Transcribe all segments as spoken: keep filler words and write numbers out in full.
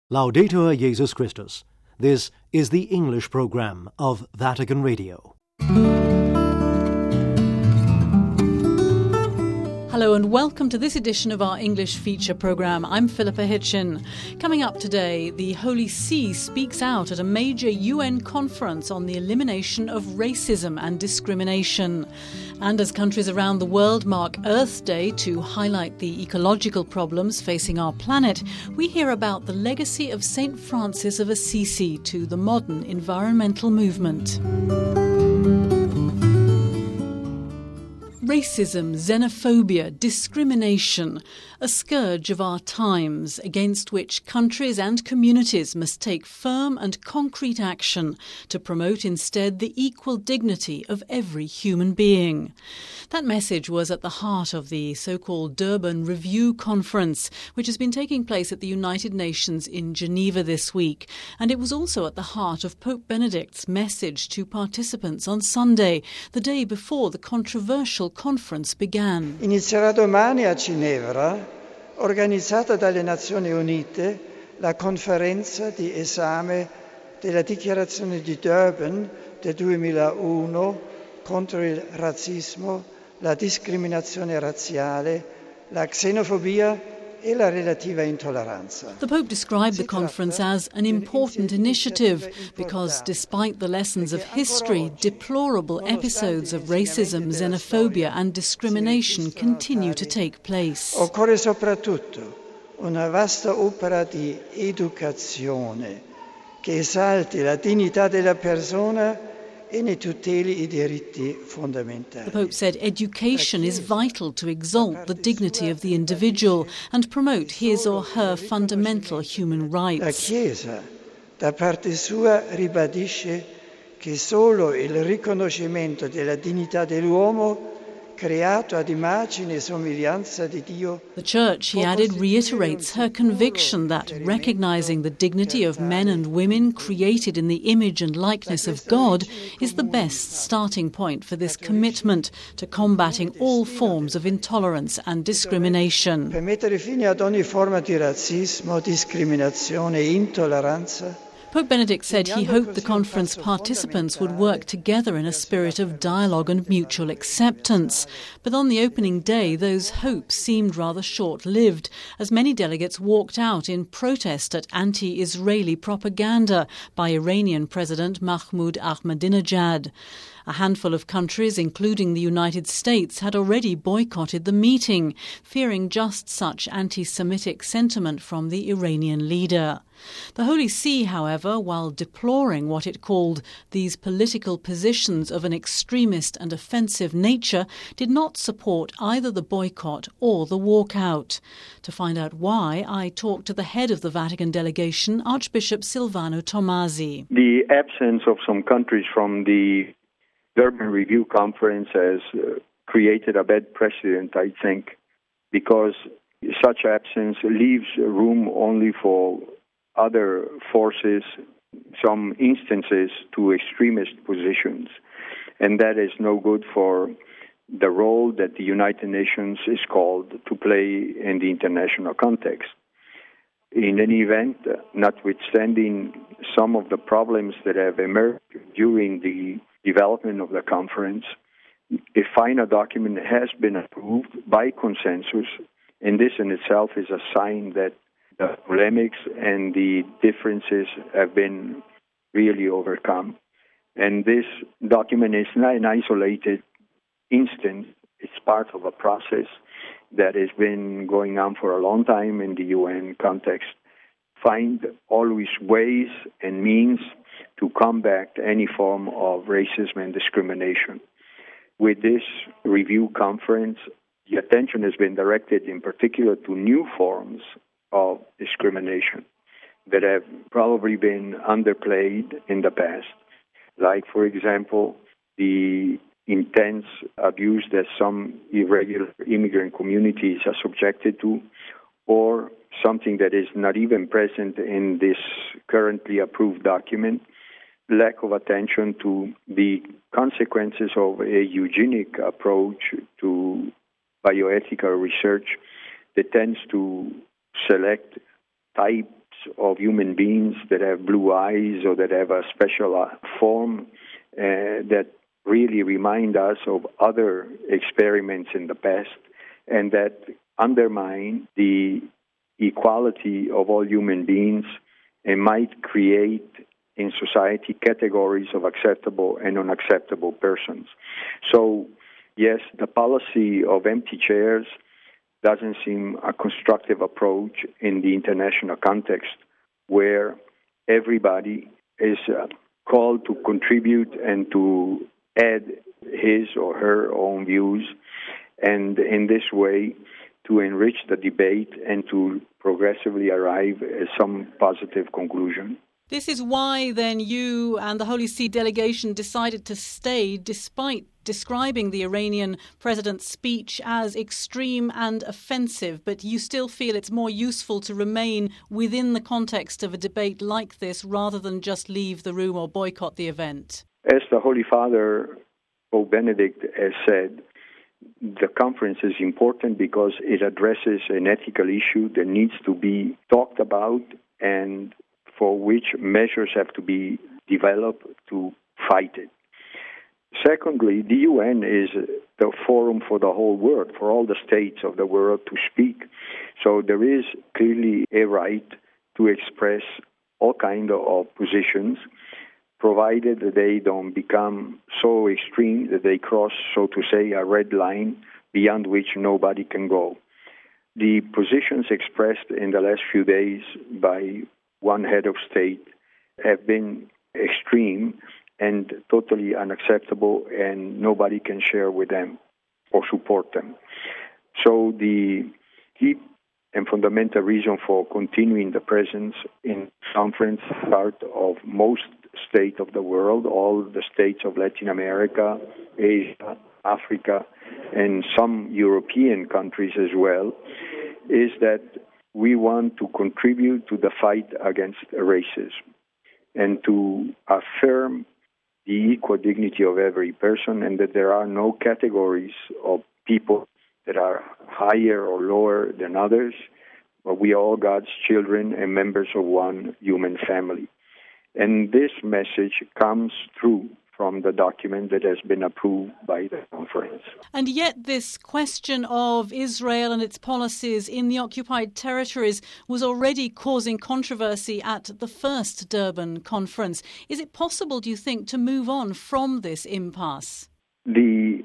Laudetur Jesus Christus. This is the English program of Vatican Radio. Hello and welcome to this edition of our English feature programme. I'm Philippa Hitchin. Coming up today, the Holy See speaks out at a major U N conference on the elimination of racism and discrimination. And as countries around the world mark Earth Day to highlight the ecological problems facing our planet, we hear about the legacy of Saint Francis of Assisi to the modern environmental movement. Racism, xenophobia, discrimination, a scourge of our times against which countries and communities must take firm and concrete action to promote instead the equal dignity of every human being. That message was at the heart of the so-called Durban Review Conference, which has been taking place at the United Nations in Geneva this week. And it was also at the heart of Pope Benedict's message to participants on Sunday, the day before the controversial conference began. Inizierà domani a Ginevra, organizzata dalle Nazioni Unite, la conferenza di esame della dichiarazione di Durban del duemilauno contro il razzismo, la discriminazione razziale, la xenofobia e la relativa intolleranza. The Pope described the conference as an important initiative because, despite the lessons of history, deplorable episodes of racism, xenophobia and discrimination continue to take place. Occorre soprattutto una vasta opera di educazione che esalti la dignità della persona e ne tuteli I diritti fondamentali. The Pope said education is vital to exalt the dignity of the individual and promote his or her fundamental human rights. La Chiesa, da parte sua, ribadisce che solo il riconoscimento della dignità dell'uomo creato ad immagine e somiglianza di Dio. The Church, he added, reiterates her conviction that recognizing the dignity of men and women created in the image and likeness of God is the best starting point for this commitment to combating all forms of intolerance and discrimination. Per mettere fine ad ogni forma di razzismo, discriminazione e intolleranza. Pope Benedict said he hoped the conference participants would work together in a spirit of dialogue and mutual acceptance. But on the opening day, those hopes seemed rather short-lived, as many delegates walked out in protest at anti-Israeli propaganda by Iranian President Mahmoud Ahmadinejad. A handful of countries, including the United States, had already boycotted the meeting, fearing just such anti-Semitic sentiment from the Iranian leader. The Holy See, however, while deploring what it called these political positions of an extremist and offensive nature, did not support either the boycott or the walkout. To find out why, I talked to the head of the Vatican delegation, Archbishop Silvano Tomasi. The absence of some countries from the Durban Review Conference has uh, created a bad precedent, I think, because such absence leaves room only for other forces, some instances to extremist positions. And that is no good for the role that the United Nations is called to play in the international context. In any event, notwithstanding some of the problems that have emerged during the development of the conference, a final document has been approved by consensus, and this in itself is a sign that the polemics and the differences have been really overcome. And this document is not an isolated instance. It's part of a process that has been going on for a long time in the U N context. Find always ways and means to combat any form of racism and discrimination. With this review conference, the attention has been directed in particular to new forms of discrimination that have probably been underplayed in the past. Like, for example, the intense abuse that some irregular immigrant communities are subjected to, or something that is not even present in this currently approved document, lack of attention to the consequences of a eugenic approach to bioethical research that tends to select types of human beings that have blue eyes or that have a special form uh, that really remind us of other experiments in the past and that undermine the equality of all human beings and might create in society categories of acceptable and unacceptable persons. So, yes, the policy of empty chairs doesn't seem a constructive approach in the international context where everybody is uh, called to contribute and to add his or her own views, and in this way to enrich the debate and to progressively arrive at some positive conclusion. This is why then you and the Holy See delegation decided to stay despite describing the Iranian president's speech as extreme and offensive, but you still feel it's more useful to remain within the context of a debate like this rather than just leave the room or boycott the event. As the Holy Father, Pope Benedict, has said, the conference is important because it addresses an ethical issue that needs to be talked about and for which measures have to be developed to fight it. Secondly, the U N is the forum for the whole world, for all the states of the world to speak. So there is clearly a right to express all kinds of positions, provided that they don't become so extreme that they cross, so to say, a red line beyond which nobody can go. The positions expressed in the last few days by one head of state have been extreme and totally unacceptable, and nobody can share with them or support them. So the key and fundamental reason for continuing the presence in conference part of most states of the world, all the states of Latin America, Asia, Africa, and some European countries as well, is that we want to contribute to the fight against racism and to affirm the equal dignity of every person and that there are no categories of people that are higher or lower than others, but we are all God's children and members of one human family. And this message comes through from the document that has been approved by the conference. And yet this question of Israel and its policies in the occupied territories was already causing controversy at the first Durban conference. Is it possible, do you think, to move on from this impasse? The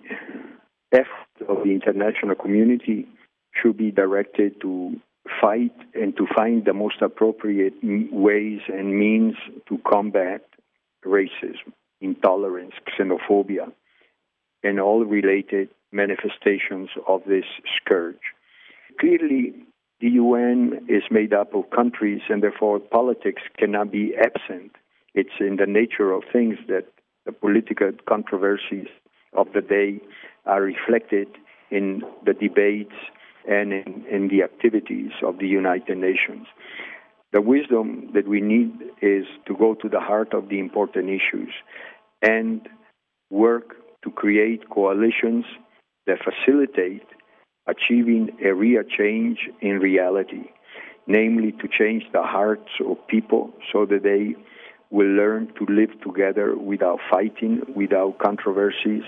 effort of the international community should be directed to fight and to find the most appropriate ways and means to combat racism, intolerance, xenophobia, and all related manifestations of this scourge. Clearly, the U N is made up of countries, and therefore politics cannot be absent. It's in the nature of things that the political controversies of the day are reflected in the debates and in, in the activities of the United Nations. The wisdom that we need is to go to the heart of the important issues and work to create coalitions that facilitate achieving a real change in reality, namely to change the hearts of people so that they will learn to live together without fighting, without controversies,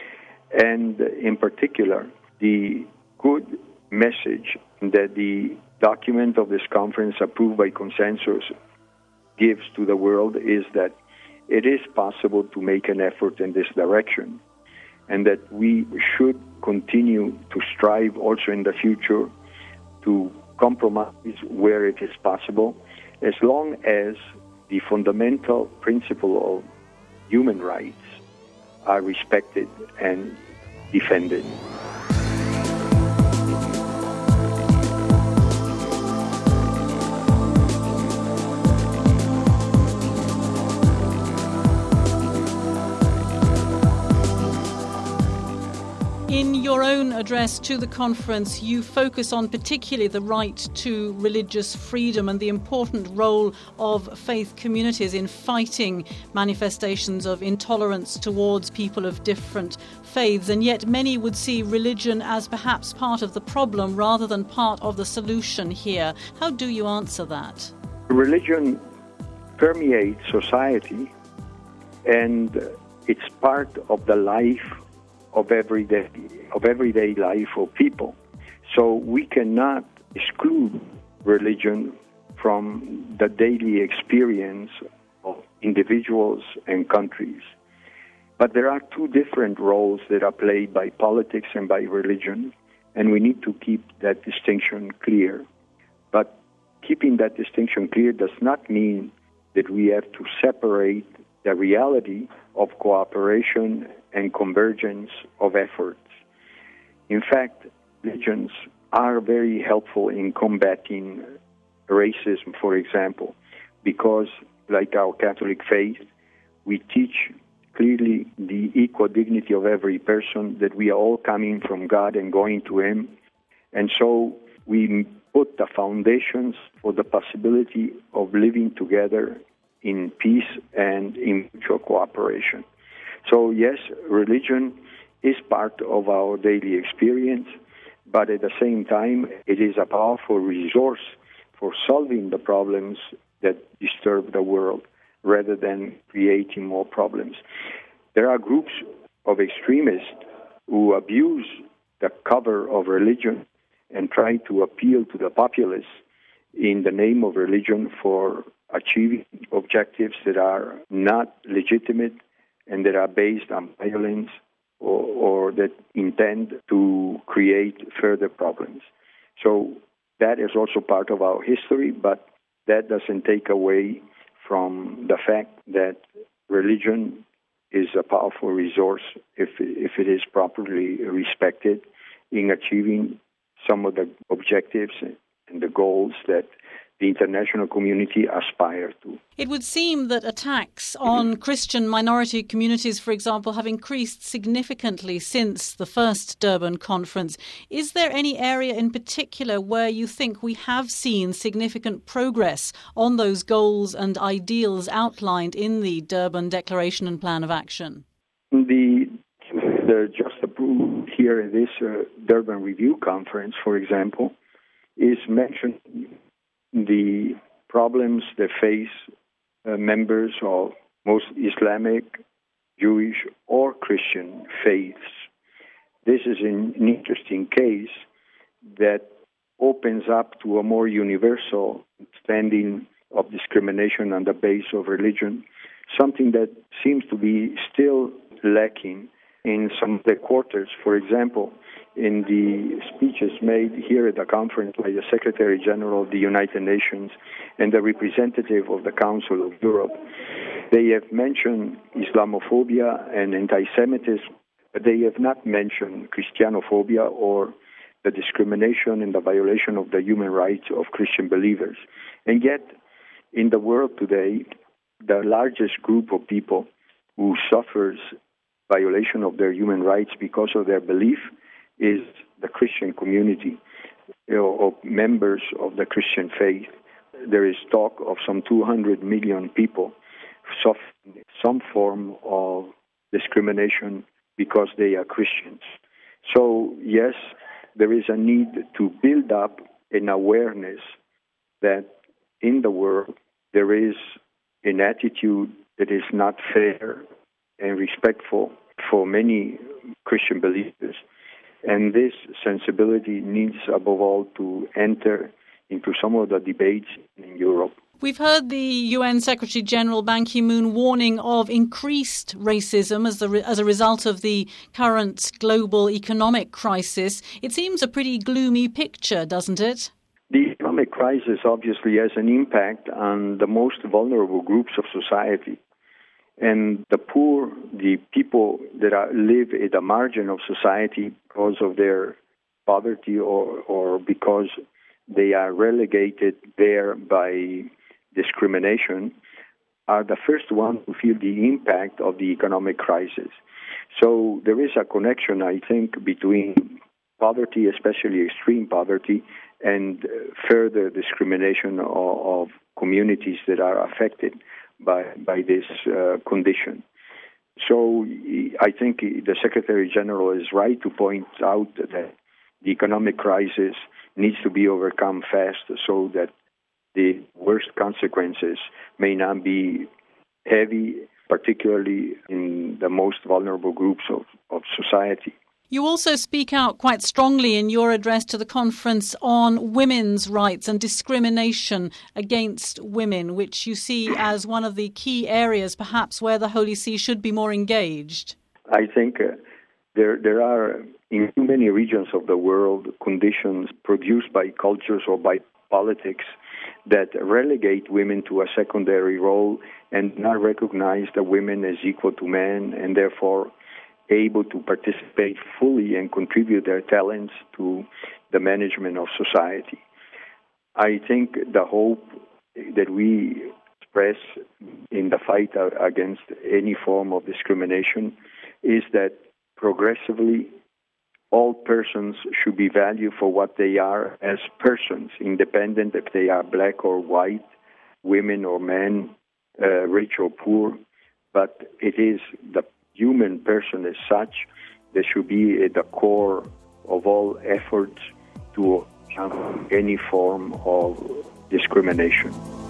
and in particular, the good message that the document of this conference approved by consensus gives to the world is that it is possible to make an effort in this direction and that we should continue to strive also in the future to compromise where it is possible as long as the fundamental principle of human rights are respected and defended. In your own address to the conference, you focus on particularly the right to religious freedom and the important role of faith communities in fighting manifestations of intolerance towards people of different faiths. And yet many would see religion as perhaps part of the problem rather than part of the solution here. How do you answer that? Religion permeates society, and it's part of the life of everyday of everyday life of people. So we cannot exclude religion from the daily experience of individuals and countries. But there are two different roles that are played by politics and by religion, and we need to keep that distinction clear. But keeping that distinction clear does not mean that we have to separate the reality of cooperation and convergence of efforts. In fact, religions are very helpful in combating racism, for example, because, like our Catholic faith, we teach clearly the equal dignity of every person, that we are all coming from God and going to Him. And so we put the foundations for the possibility of living together in peace and in mutual cooperation. So yes, religion is part of our daily experience, but at the same time, it is a powerful resource for solving the problems that disturb the world, rather than creating more problems. There are groups of extremists who abuse the cover of religion and try to appeal to the populace in the name of religion for achieving objectives that are not legitimate and that are based on violence or, or that intend to create further problems. So that is also part of our history, but that doesn't take away from the fact that religion is a powerful resource if if it is properly respected in achieving some of the objectives and the goals that the international community aspire to. It would seem that attacks on Christian minority communities, for example, have increased significantly since the first Durban conference. Is there any area in particular where you think we have seen significant progress on those goals and ideals outlined in the Durban Declaration and Plan of Action? The, the just approved here in this uh, Durban Review Conference, for example, is mentioned the problems that face uh, members of most Islamic, Jewish, or Christian faiths. This is an interesting case that opens up to a more universal understanding of discrimination on the basis of religion, something that seems to be still lacking in some of the quarters. For example, in the speeches made here at the conference by the Secretary General of the United Nations and the representative of the Council of Europe, they have mentioned Islamophobia and anti-Semitism, but they have not mentioned Christianophobia or the discrimination and the violation of the human rights of Christian believers. And yet, in the world today, the largest group of people who suffers violation of their human rights because of their belief is the Christian community, you know, of members of the Christian faith. There is talk of some two hundred million people suffering some form of discrimination because they are Christians. So, yes, there is a need to build up an awareness that in the world there is an attitude that is not fair and respectful for many Christian believers. And this sensibility needs, above all, to enter into some of the debates in Europe. We've heard the U N Secretary General Ban Ki-moon warning of increased racism as, the, as a result of the current global economic crisis. It seems a pretty gloomy picture, doesn't it? The economic crisis obviously has an impact on the most vulnerable groups of society. And the poor, the people that are, live at the margin of society because of their poverty or, or because they are relegated there by discrimination, are the first ones to feel the impact of the economic crisis. So there is a connection, I think, between poverty, especially extreme poverty, and further discrimination of, of communities that are affected by by this uh, condition. So I think the Secretary General is right to point out that the economic crisis needs to be overcome fast so that the worst consequences may not be heavy, particularly in the most vulnerable groups of, of society. You also speak out quite strongly in your address to the conference on women's rights and discrimination against women, which you see as one of the key areas perhaps where the Holy See should be more engaged. I think uh, there there are in too many regions of the world conditions produced by cultures or by politics that relegate women to a secondary role and not recognize the women as equal to men and therefore able to participate fully and contribute their talents to the management of society. I think the hope that we express in the fight against any form of discrimination is that progressively all persons should be valued for what they are as persons, independent if they are black or white, women or men, uh, rich or poor. But it is the human person as such that should be at the core of all efforts to overcome any form of discrimination.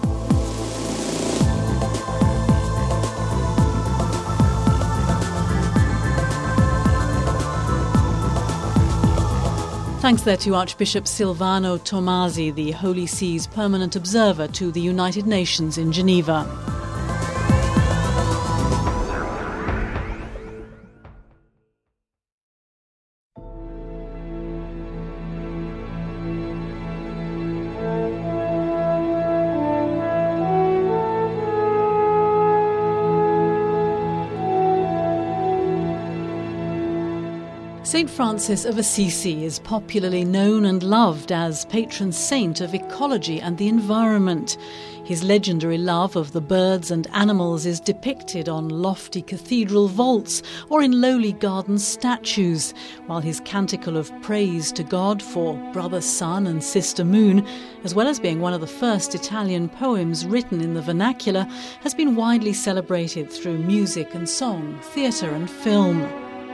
Thanks there to Archbishop Silvano Tomasi, the Holy See's permanent observer to the United Nations in Geneva. Saint Francis of Assisi is popularly known and loved as patron saint of ecology and the environment. His legendary love of the birds and animals is depicted on lofty cathedral vaults or in lowly garden statues, while his canticle of praise to God for Brother Sun and Sister Moon, as well as being one of the first Italian poems written in the vernacular, has been widely celebrated through music and song, theatre and film.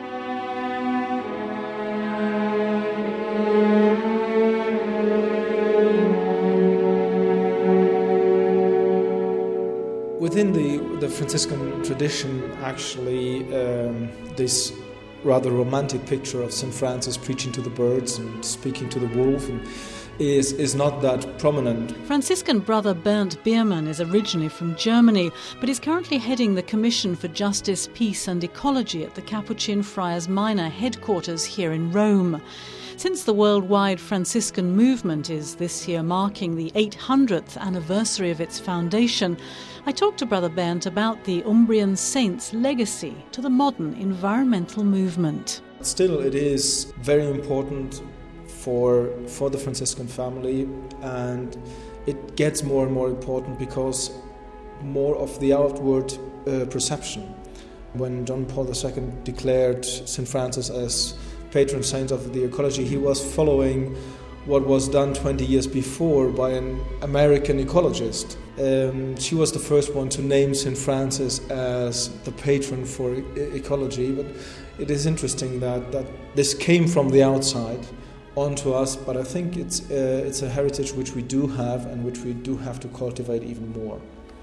Within the, the Franciscan tradition, actually, um, this rather romantic picture of Saint Francis preaching to the birds and speaking to the wolf and is, is not that prominent. Franciscan brother Bernd Biermann is originally from Germany, but is currently heading the Commission for Justice, Peace and Ecology at the Capuchin Friars Minor headquarters here in Rome. Since the worldwide Franciscan movement is this year marking the eight hundredth anniversary of its foundation, I talked to Brother Bernd about the Umbrian saint's legacy to the modern environmental movement. Still, it is very important for, for the Franciscan family, and it gets more and more important because more of the outward uh, perception. When John Paul the Second declared Saint Francis as patron saint of the ecology, he was following what was done twenty years before by an American ecologist. Um, she was the first one to name Saint Francis as the patron for e- ecology, but it is interesting that, that this came from the outside onto us, but I think it's, uh, it's a heritage which we do have and which we do have to cultivate even more.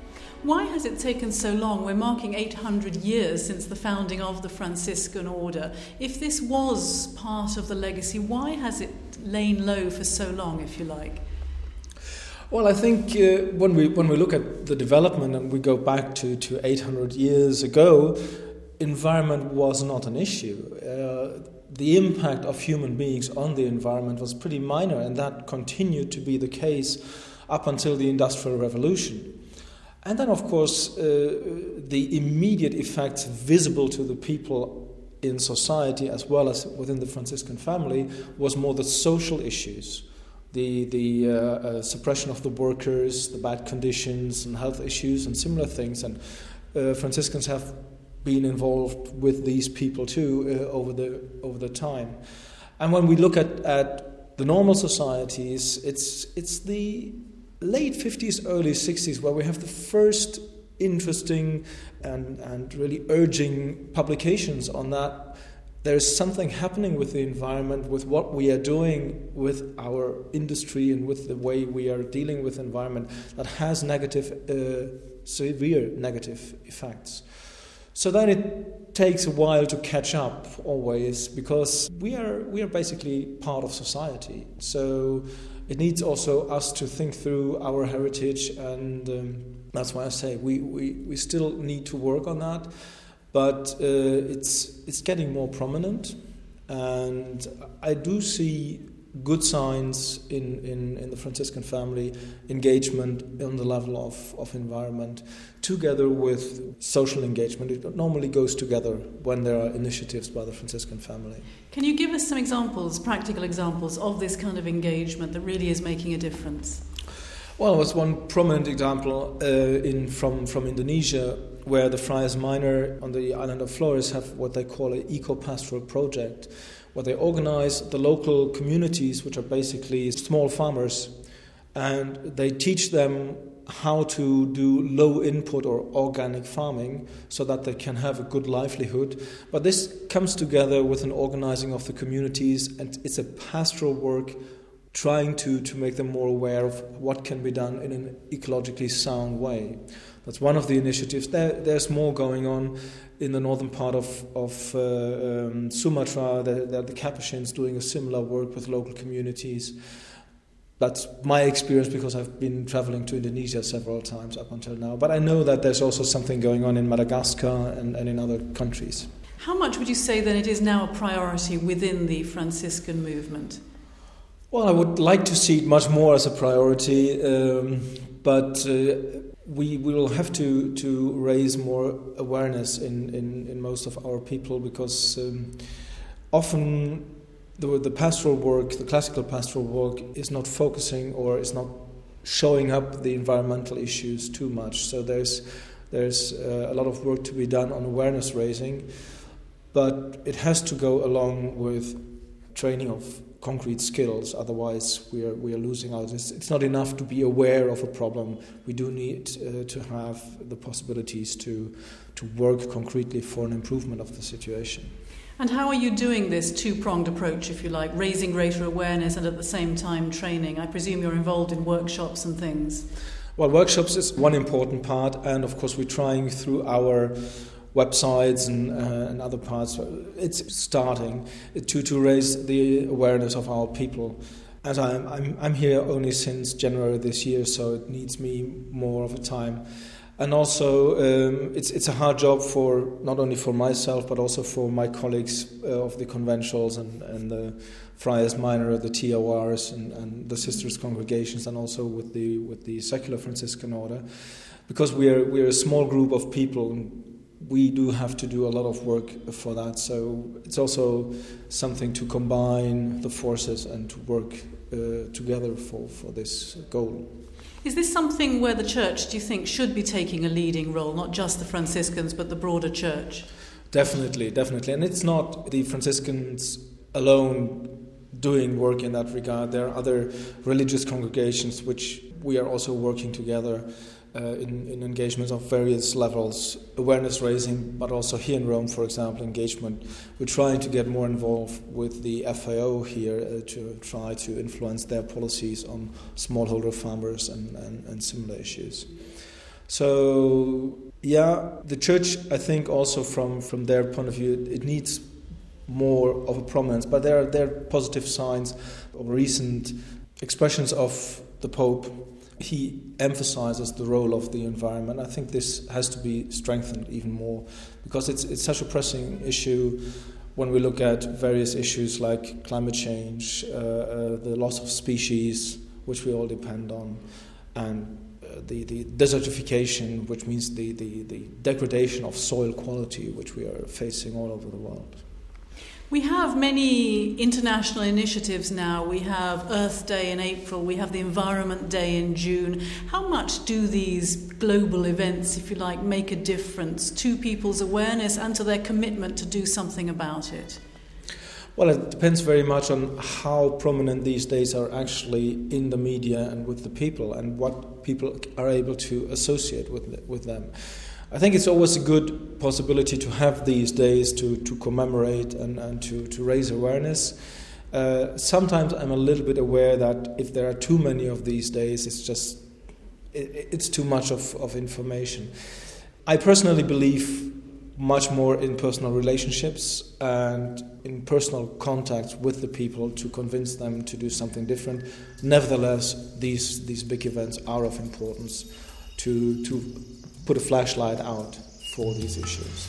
Why has it taken so long? We're marking eight hundred years since the founding of the Franciscan order. If this was part of the legacy, why has it lain low for so long, if you like? Well, I think uh, when we when we look at the development and we go back to, to eight hundred years ago, environment was not an issue. Uh, the impact of human beings on the environment was pretty minor, and that continued to be the case up until the Industrial Revolution. And then, of course, uh, the immediate effects visible to the people in society as well as within the Franciscan family was more the social issues, the, the uh, uh, suppression of the workers, the bad conditions and health issues and similar things. And uh, Franciscans have been involved with these people too uh, over the over the time. And when we look at, at the normal societies, it's it's the late fifties, early sixties, where we have the first interesting and, and really urging publications on that there's something happening with the environment, with what we are doing with our industry and with the way we are dealing with the environment that has negative, uh, severe negative effects. So then it takes a while to catch up always, because we are we are basically part of society. So it needs also us to think through our heritage, and um, that's why I say we, we, we still need to work on that. But uh, it's it's getting more prominent, and I do see good signs in, in, in the Franciscan family engagement on the level of, of environment, together with social engagement. It normally goes together when there are initiatives by the Franciscan family. Can you give us some examples, practical examples, of this kind of engagement that really is making a difference? Well, there was one prominent example uh, in from, from Indonesia, where the Friars Minor on the island of Flores have what they call an eco-pastoral project, where they organize the local communities, which are basically small farmers, and they teach them how to do low input or organic farming so that they can have a good livelihood. But this comes together with an organizing of the communities, and it's a pastoral work trying to, to make them more aware of what can be done in an ecologically sound way. That's one of the initiatives. There, there's more going on in the northern part of, of uh, um, Sumatra. The, the, the Capuchins doing a similar work with local communities. That's my experience, because I've been traveling to Indonesia several times up until now. But I know that there's also something going on in Madagascar and, and in other countries. How much would you say then it is now a priority within the Franciscan movement? Well, I would like to see it much more as a priority, um, but uh, we will have to, to raise more awareness in, in, in most of our people, because um, often the, the pastoral work, the classical pastoral work, is not focusing or is not showing up the environmental issues too much. So there's, there's uh, a lot of work to be done on awareness raising, but it has to go along with training of concrete skills. Otherwise we are we are losing out. It's, it's not enough to be aware of a problem. We do need uh, to have the possibilities to to work concretely for an improvement of the situation. And how are you doing this two-pronged approach, if you like, raising greater awareness and at the same time training? I presume you're involved in workshops and things. Well, workshops is one important part, and of course we're trying through our websites and, uh, and other parts. It's starting to, to raise the awareness of our people. As I'm, I'm I'm here only since January this year, so it needs me more of a time. And also, um, it's it's a hard job for not only for myself but also for my colleagues uh, of the conventuals and, and the Friars Minor, the T O Rs, and, and the sisters congregations, and also with the with the secular Franciscan order, because we are we are a small group of people. And we do have to do a lot of work for that, so it's also something to combine the forces and to work uh, together for, for this goal. Is this something where the Church, do you think, should be taking a leading role, not just the Franciscans but the broader Church? Definitely, definitely. And it's not the Franciscans alone doing work in that regard. There are other religious congregations which we are also working together Uh, in, in engagements of various levels, awareness raising, but also here in Rome, for example, engagement. We're trying to get more involved with the F A O here uh, to try to influence their policies on smallholder farmers and, and, and similar issues. So, yeah, the Church, I think also from, from their point of view, it, it needs more of a prominence, but there are, there are positive signs of recent expressions of the Pope. He emphasizes the role of the environment. I think this has to be strengthened even more, because it's it's such a pressing issue when we look at various issues like climate change, uh, uh, the loss of species, which we all depend on, and uh, the, the desertification, which means the, the, the degradation of soil quality, which we are facing all over the world. We have many international initiatives now. We have Earth Day in April, we have the Environment Day in June. How much do these global events, if you like, make a difference to people's awareness and to their commitment to do something about it? Well, it depends very much on how prominent these days are actually in the media and with the people, and what people are able to associate with with them. I think it's always a good possibility to have these days to, to commemorate and, and to, to raise awareness. Uh, sometimes I'm a little bit aware that if there are too many of these days, it's just it, it's too much of, of information. I personally believe much more in personal relationships and in personal contact with the people to convince them to do something different. Nevertheless, these these big events are of importance to to put a flashlight out for these issues.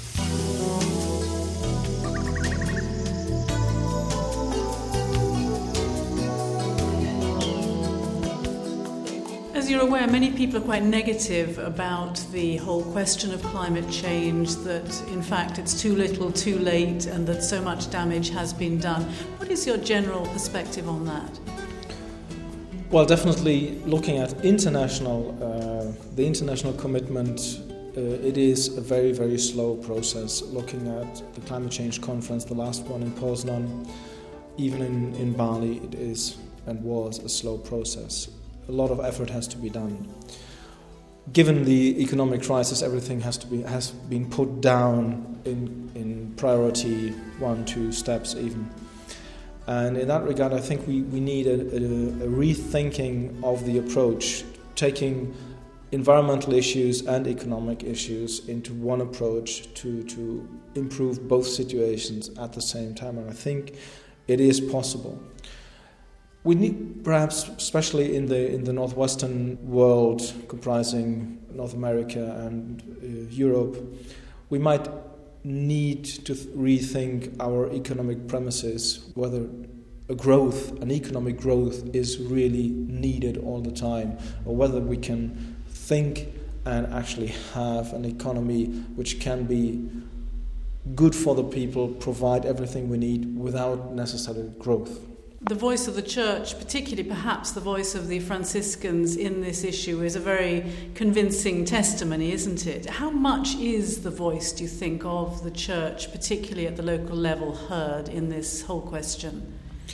As you're aware, many people are quite negative about the whole question of climate change, that in fact it's too little, too late, and that so much damage has been done. What is your general perspective on that? Well, definitely looking at international, uh, the international commitment, uh, it is a very, very slow process. Looking at the climate change conference, the last one in Poznan, even in, in Bali, it is and was a slow process. A lot of effort has to be done. Given the economic crisis, everything has to be has been put down in in priority one, two steps even. And in that regard, I think we, we need a, a, a rethinking of the approach, taking environmental issues and economic issues into one approach to, to improve both situations at the same time. And I think it is possible. We need, perhaps, especially in the in the northwestern world, comprising North America and uh, Europe, we might need to th- rethink our economic premises, whether a growth, an economic growth, is really needed all the time, or whether we can think and actually have an economy which can be good for the people, provide everything we need without necessary growth. The voice of the Church, particularly perhaps the voice of the Franciscans in this issue, is a very convincing testimony, isn't it? How much is the voice, do you think, of the Church, particularly at the local level, heard in this whole question?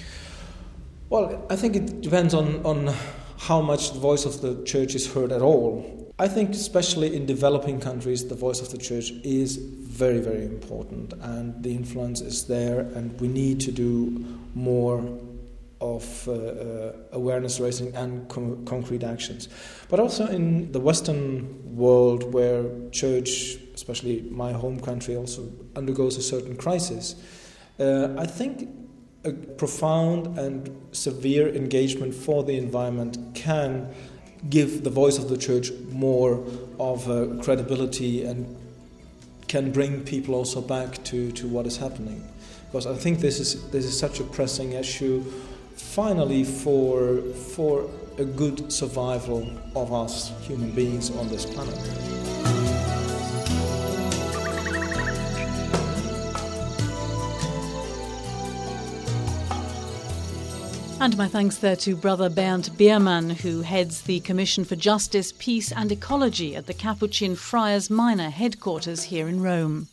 Well, I think it depends on, on how much the voice of the Church is heard at all. I think especially in developing countries, the voice of the Church is very, very important, and the influence is there, and we need to do more of uh, uh, awareness raising and com- concrete actions. But also in the Western world, where church, especially my home country, also undergoes a certain crisis, uh, I think a profound and severe engagement for the environment can give the voice of the church more of uh, credibility and can bring people also back to, to what is happening. Because I think this is this is such a pressing issue, finally, for for a good survival of us human beings on this planet. And my thanks there to Brother Bernd Biermann, who heads the Commission for Justice, Peace and Ecology at the Capuchin Friars Minor headquarters here in Rome.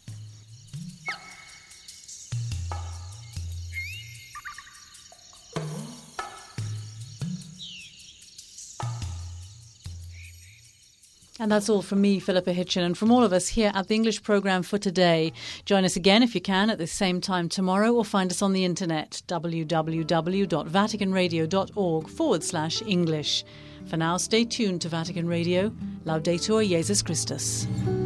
And that's all from me, Philippa Hitchin, and from all of us here at the English programme for today. Join us again if you can at the same time tomorrow, or find us on the internet, www.vaticanradio.org forward slash English. For now, stay tuned to Vatican Radio. Laudetur Jesus Christus.